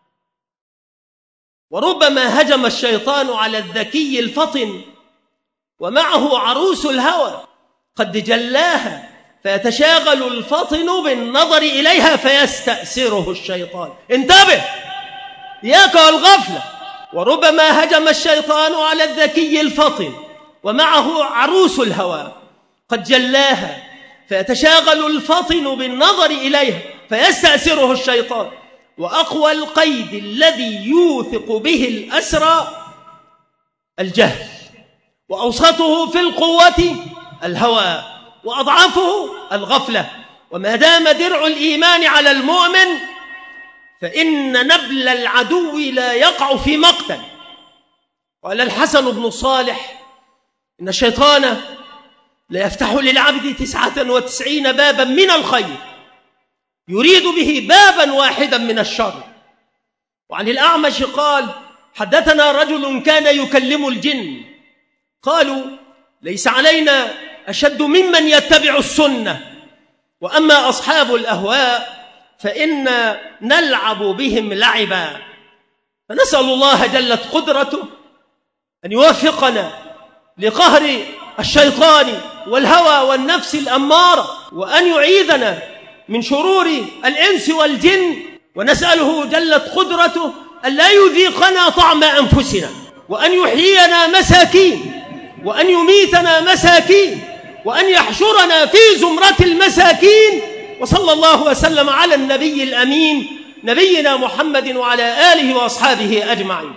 وربما هجم الشيطان على الذكي الفطن ومعه عروس الهوى، قد جلاها فيتشاغل الفطن بالنظر إليها فيستأسره الشيطان. انتبه إياك والغفلة. وربما هجم الشيطان على الذكي الفطن ومعه عروس الهوى، قد جلاها فيتشاغل الفطن بالنظر إليها فيستأسره الشيطان. وأقوى القيد الذي يوثق به الأسرى الجهل، وأوسطه في القوة الهوى، وأضعفه الغفلة. وما دام درع الإيمان على المؤمن فإن نبل العدو لا يقع في مقتل. قال الحسن بن صالح: إن الشيطان لا يفتح للعبد 99 بابا من الخير يريد به بابا واحدا من الشر. وعن الأعمش قال: حدثنا رجل كان يكلم الجن، قالوا: ليس علينا أشد ممن يتبع السنة، وأما أصحاب الأهواء فإنا نلعب بهم لعبا. فنسأل الله جلت قدرته أن يوفقنا لقهر الشيطان والهوى والنفس الأمارة، وأن يعيذنا من شرور الإنس والجن. ونسأله جلت قدرته أن لا يذيقنا طعم أنفسنا، وأن يحيينا مساكين، وأن يميتنا مساكين، وأن يحشرنا في زمرة المساكين. وصلى الله وسلم على النبي الأمين نبينا محمد وعلى آله وأصحابه أجمعين.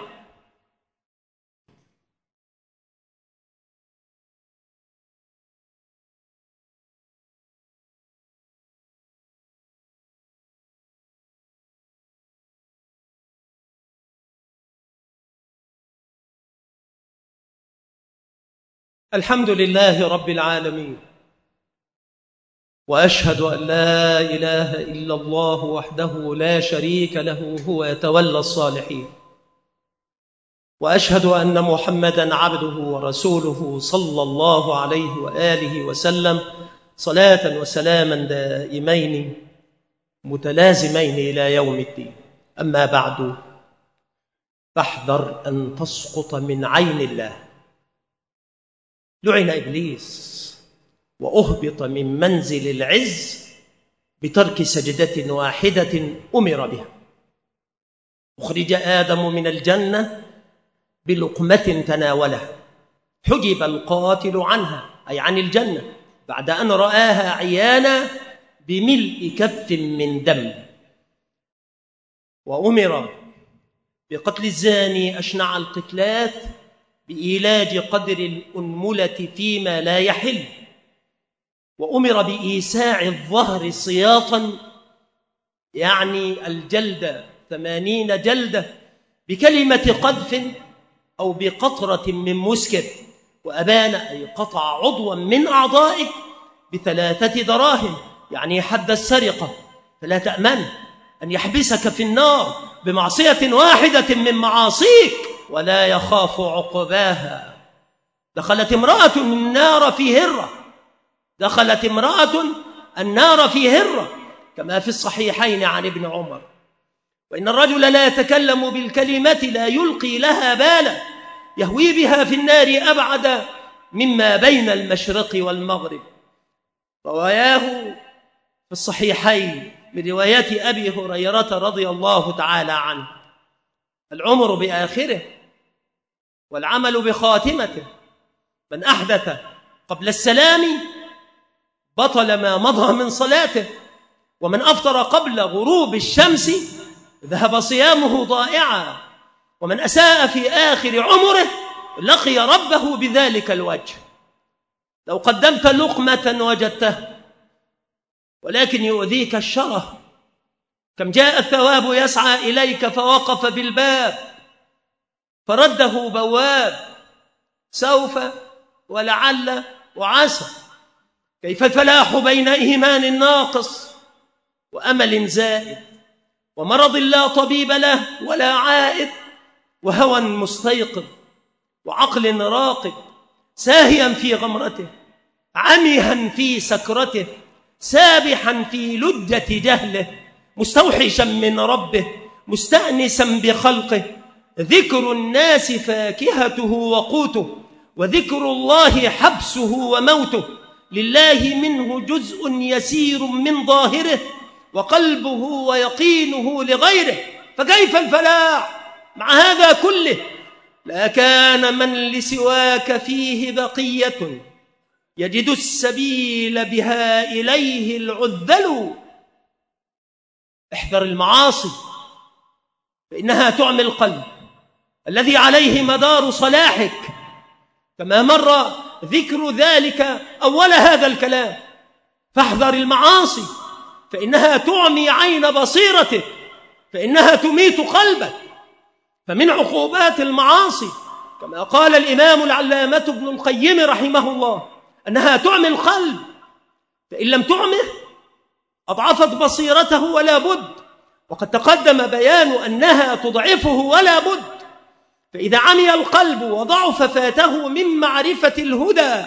الحمد لله رب العالمين، وأشهد أن لا إله إلا الله وحده لا شريك له هو يتولى الصالحين، وأشهد أن محمدًا عبده ورسوله صلى الله عليه وآله وسلم، صلاة وسلاما دائمين متلازمين إلى يوم الدين. أما بعد، فاحذر أن تسقط من عين الله. لعن إبليس وأهبط من منزل العز بترك سجدة واحدة أمر بها. أخرج آدم من الجنة بلقمة تناولها، حجب القاتل عنها أي عن الجنة بعد أن رآها عيانا بملء كف من دم. وأمر بقتل الزاني أشنع القتلات بإيلاج قدر الأنملة فيما لا يحل. وأمر بإيساع الظهر سياطا، يعني الجلدة 80 جلدة بكلمة قذف أو بقطرة من مسكر. وأبان أي قطع عضوا من أعضائك ب3 دراهم، يعني حد السرقة. فلا تأمن أن يحبسك في النار بمعصية واحدة من معاصيك ولا يخاف عقباها. دخلت امرأة النار في هرة، دخلت امرأة النار في هرة، كما في الصحيحين عن ابن عمر. وإن الرجل لا يتكلم بالكلمة لا يلقي لها بالا يهوي بها في النار أبعد مما بين المشرق والمغرب. رواياه في الصحيحين من رواية أبي هريرة رضي الله تعالى عنه: العمر بآخره والعمل بخاتمته، من أحدث قبل السلام بطل ما مضى من صلاته، ومن أفطر قبل غروب الشمس ذهب صيامه ضائعا، ومن أساء في آخر عمره لقي ربه بذلك الوجه. لو قدمت لقمة وجدته، ولكن يؤذيك الشره. كم جاء الثواب يسعى إليك فوقف بالباب فرده بواب، سوف ولعل وعسى. كيف الفلاح بين إيمان ناقص وأمل زائد، ومرض لا طبيب له ولا عائد، وهوى مستيقظ وعقل راقد، ساهيا في غمرته، عميها في سكرته، سابحا في لجة جهله، مستوحشا من ربه، مستأنسا بخلقه. ذكر الناس فاكهته وقوته، وذكر الله حبسه وموته. لله منه جزء يسير من ظاهره، وقلبه ويقينه لغيره. فكيف الفلاح مع هذا كله؟ لا كان من لسواك فيه بقية يجد السبيل بها إليه العذل. احذر المعاصي فإنها تعمي القلب الذي عليه مدار صلاحك، كما مر ذكر ذلك أول هذا الكلام. فاحذر المعاصي فإنها تعمي عين بصيرتك، فإنها تميت قلبك. فمن عقوبات المعاصي كما قال الإمام العلامة ابن القيم رحمه الله أنها تعمي القلب، فإن لم تعمه أضعفت بصيرته ولا بد، وقد تقدم بيان أنها تضعفه ولا بد. فإذا عمي القلب وضعف فاته من معرفة الهدى،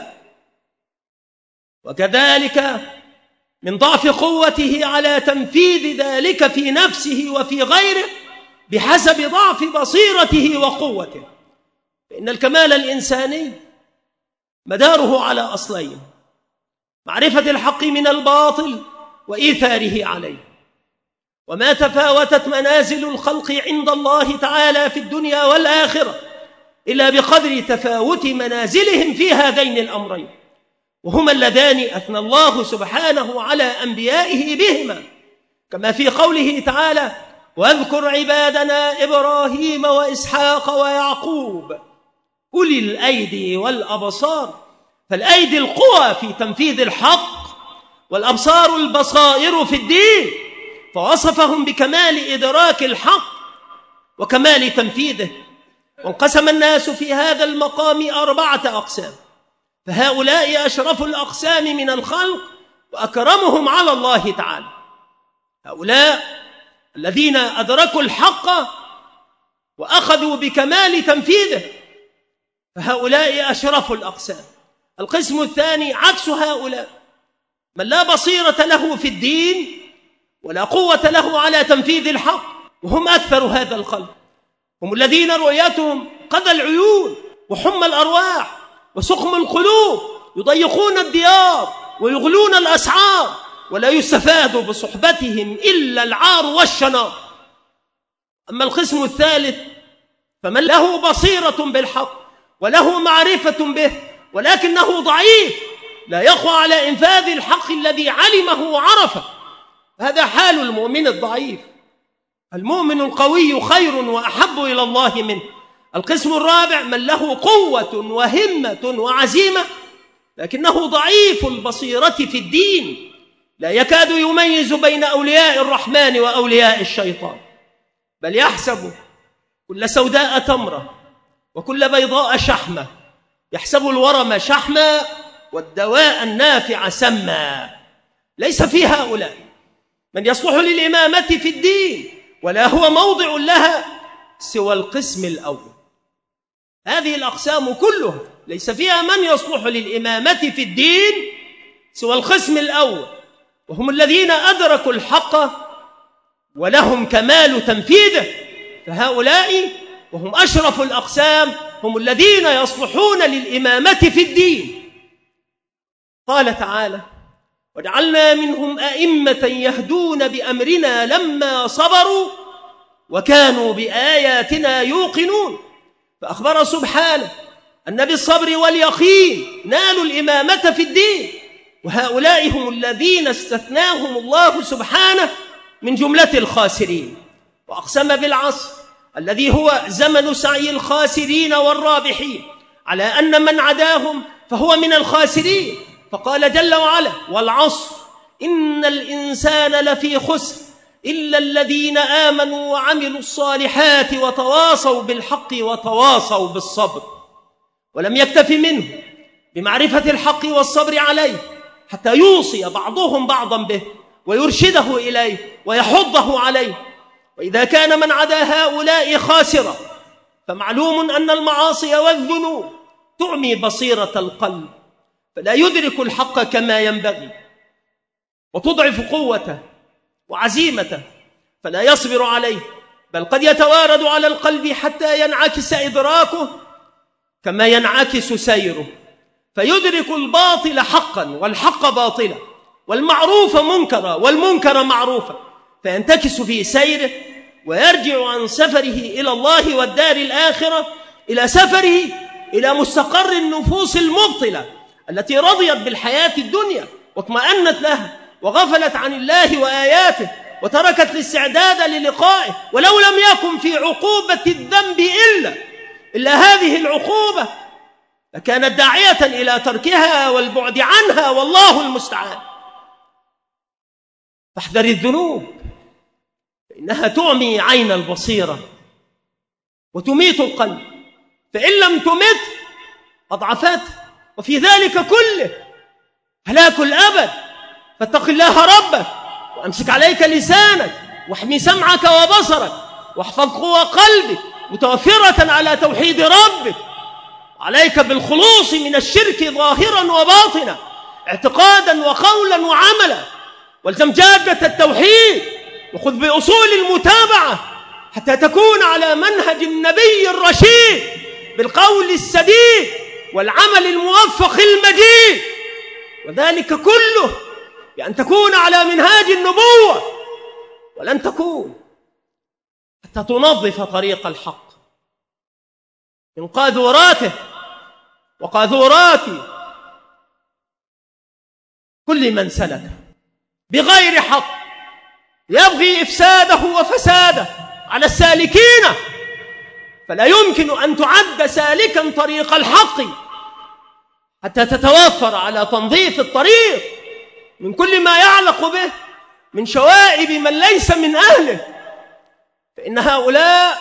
وكذلك من ضعف قوته على تنفيذ ذلك في نفسه وفي غيره بحسب ضعف بصيرته وقوته. فإن الكمال الإنساني مداره على أصلين: معرفة الحق من الباطل وإيثاره عليه. وما تفاوتت منازل الخلق عند الله تعالى في الدنيا والآخرة إلا بقدر تفاوت منازلهم في هذين الأمرين، وهما اللذان أثنى الله سبحانه على أنبيائه بهما، كما في قوله تعالى: واذكر عبادنا إبراهيم وإسحاق ويعقوب أولي الأيدي والأبصار. فالأيدي القوى في تنفيذ الحق، والأبصار البصائر في الدين، فوصفهم بكمال إدراك الحق وكمال تنفيذه. وانقسم الناس في هذا المقام 4 أقسام، فهؤلاء أشرف الأقسام من الخلق وأكرمهم على الله تعالى. هؤلاء الذين أدركوا الحق وأخذوا بكمال تنفيذه، فهؤلاء أشرف الأقسام. القسم الثاني عكس هؤلاء، من لا بصيرة له في الدين ولا قوة له على تنفيذ الحق، وهم أكثر هذا الخلق. هم الذين رؤيتهم قذى العيون وحمى الأرواح وسقم القلوب، يضيقون الديار ويغلون الأسعار، ولا يستفاد بصحبتهم إلا العار والشنار. أما القسم الثالث فمن له بصيرة بالحق وله معرفة به، ولكنه ضعيف لا يقوى على إنفاذ الحق الذي علمه وعرفه. هذا حال المؤمن الضعيف. المؤمن القوي خير وأحب إلى الله منه. القسم الرابع من له قوة وهمة وعزيمة، لكنه ضعيف البصيرة في الدين، لا يكاد يميز بين أولياء الرحمن وأولياء الشيطان، بل يحسب كل سوداء تمرة وكل بيضاء شحمة، يحسب الورم شحما والدواء النافع سما. ليس في هؤلاء من يصلح للإمامة في الدين ولا هو موضع لها سوى القسم الأول. هذه الأقسام كلها ليس فيها من يصلح للإمامة في الدين سوى القسم الأول، وهم الذين أدركوا الحق ولهم كمال تنفيذه، فهؤلاء وهم أشرف الأقسام هم الذين يصلحون للإمامة في الدين. قال تعالى: وجعلنا منهم أئمة يهدون بأمرنا لما صبروا وكانوا بآياتنا يوقنون. فأخبر سبحانه أن بالصبر واليقين نالوا الإمامة في الدين، وهؤلاء هم الذين استثناهم الله سبحانه من جملة الخاسرين. وأقسم بالعصر الذي هو زمن سعي الخاسرين والرابحين على أن من عداهم فهو من الخاسرين، فقال جل وعلا: والعصر إن الإنسان لفي خسر إلا الذين آمنوا وعملوا الصالحات وتواصوا بالحق وتواصوا بالصبر. ولم يكتف منه بمعرفة الحق والصبر عليه حتى يوصي بعضهم بعضا به ويرشده إليه ويحضه عليه. وإذا كان من عدا هؤلاء خاسرا، فمعلوم أن المعاصي والذنوب تعمي بصيرة القلب فلا يدرك الحق كما ينبغي، وتضعف قوته وعزيمته فلا يصبر عليه، بل قد يتوارد على القلب حتى ينعكس إدراكه كما ينعكس سيره، فيدرك الباطل حقا والحق باطلا، والمعروف منكرا والمنكر معروفا، فينتكس في سيره ويرجع عن سفره إلى الله والدار الآخرة إلى سفره إلى مستقر النفوس المبطلة التي رضيت بالحياة الدنيا واطمأنت لها وغفلت عن الله وآياته وتركت الاستعداد للقائه، ولو لم يكن في عقوبة الذنب إلا هذه العقوبة لكانت داعية إلى تركها والبعد عنها، والله المستعان. فاحذر الذنوب فإنها تعمي عين البصيرة وتميت القلب، فإن لم تمت أضعفته، وفي ذلك كله هلاك الأبد. فاتق الله ربك وأمسك عليك لسانك واحمي سمعك وبصرك واحفظ قوى قلبك متوفرة على توحيد ربك، عليك بالخلوص من الشرك ظاهرا وباطنا اعتقادا وقولا وعملا، والزم جادة التوحيد وخذ بأصول المتابعة حتى تكون على منهج النبي الرشيد بالقول السديد والعمل الموفق المجيد، وذلك كله بأن تكون على منهاج النبوة، ولن تكون حتى تنظف طريق الحق من قاذوراته وقاذورات كل من سلك بغير حق يبغي إفساده وفساده على السالكين، فلا يمكن أن تعد سالكا طريق الحق حتى تتوفر على تنظيف الطريق من كل ما يعلق به من شوائب من ليس من أهله، فإن هؤلاء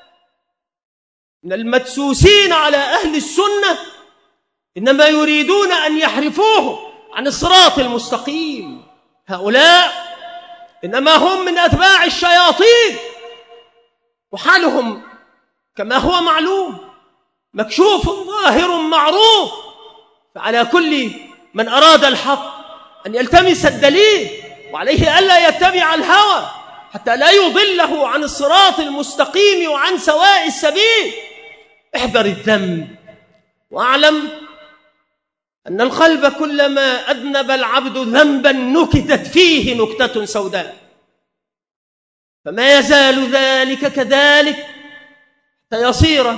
من المدسوسين على أهل السنة إنما يريدون أن يحرفوه عن الصراط المستقيم. هؤلاء إنما هم من أتباع الشياطين، وحالهم كما هو معلوم مكشوف ظاهر معروف، فعلى كل من أراد الحق أن يلتمس الدليل، وعليه ألا يتبع الهوى حتى لا يضله عن الصراط المستقيم وعن سواء السبيل. احذر الذنب واعلم أن القلب كلما أذنب العبد ذنبا نكتت فيه نكتة سوداء، فما يزال ذلك كذلك حتى يصير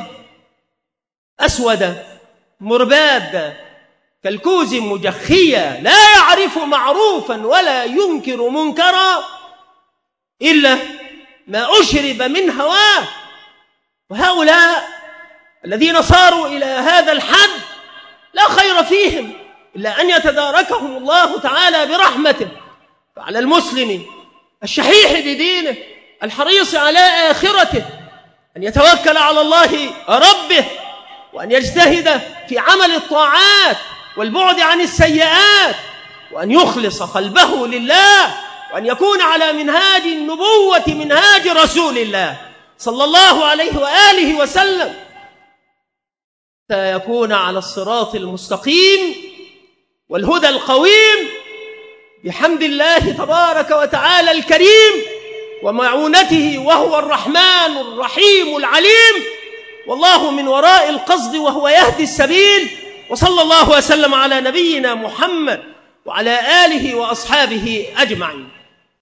أسود مربادا كالكوز مجخيا لا يعرف معروفا ولا ينكر منكرا إلا ما أشرب من هواه. وهؤلاء الذين صاروا إلى هذا الحد لا خير فيهم إلا أن يتداركهم الله تعالى برحمته، فعلى المسلم الشحيح بدينه الحريص على آخرته أن يتوكل على الله ربه، وأن يجتهد في عمل الطاعات والبعد عن السيئات، وأن يخلص قلبه لله، وأن يكون على منهاج النبوة منهاج رسول الله صلى الله عليه وآله وسلم، حتى يكون على الصراط المستقيم والهدى القويم بحمد الله تبارك وتعالى الكريم ومعونته، وهو الرحمن الرحيم العليم، والله من وراء القصد وهو يهدي السبيل. وصلى الله وسلم على نبينا محمد وعلى آله وأصحابه أجمعين.